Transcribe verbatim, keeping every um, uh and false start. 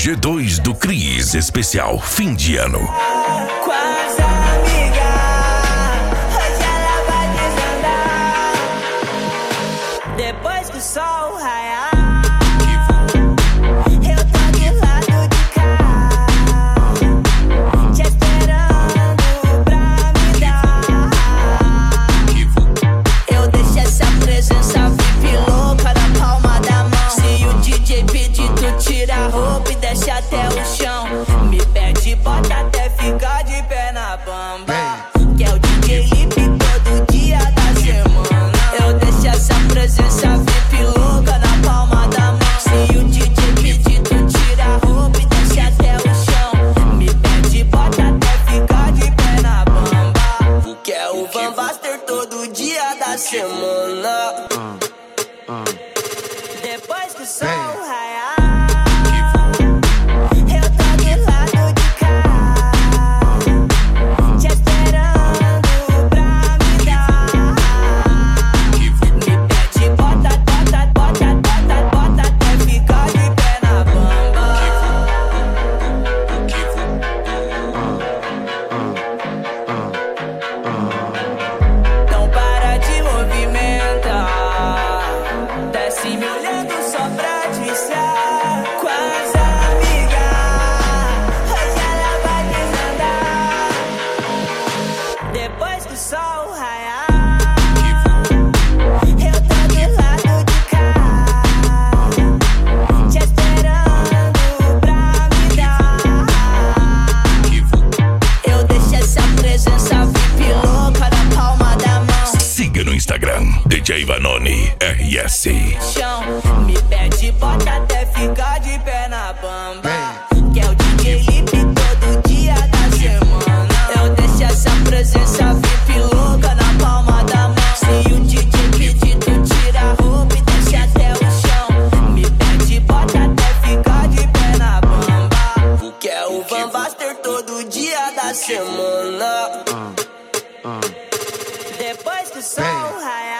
G dois do Cris especial fim de ano. Com as amigas, hoje ela vai desandar. Depois que o sol raiar, eu tô do lado de cá, te esperando pra me dar. Eu deixo essa presença V I P louca na palma da mão. Se o D J pedir, tu tira a roupa e desce até o chão. Me pede, bota até ficar de pé na bamba. Que é o D J Lipe todo dia da semana. Eu deixo essa presença V I P louca na palma da mão. Se o D J pedir, tu tira a roupa e desce até o chão. Me pede, bota até ficar de pé na bamba. Que é o Van Baster todo dia da semana. Depois que o sol raiar, eu tô do lado de cá, te esperando pra me dar. Me pede, bota, bota, bota, bota, bota até ficar de pé na bamba. Não para de movimentar, desce me olhando só pra descer. Com as amigas, hoje ela vai desandar. Depois que o sol raiar, eu tô do lado de cá, te esperando pra me dar. Eu deixo essa presença V I P louca na palma da mão. Siga no Instagram, D J Vanoni R S. Chão, me pede, bota até ficar de pé na bamba. Que é o D J Lipe todo dia da semana. Eu deixo essa presença V I P louca na palma da mão. Se o D J pedir, tu tira a roupa e desce até o chão. Me pede, bota até ficar de pé na bamba. Que é o Van Baster todo dia da semana. Depois que o sol raiar,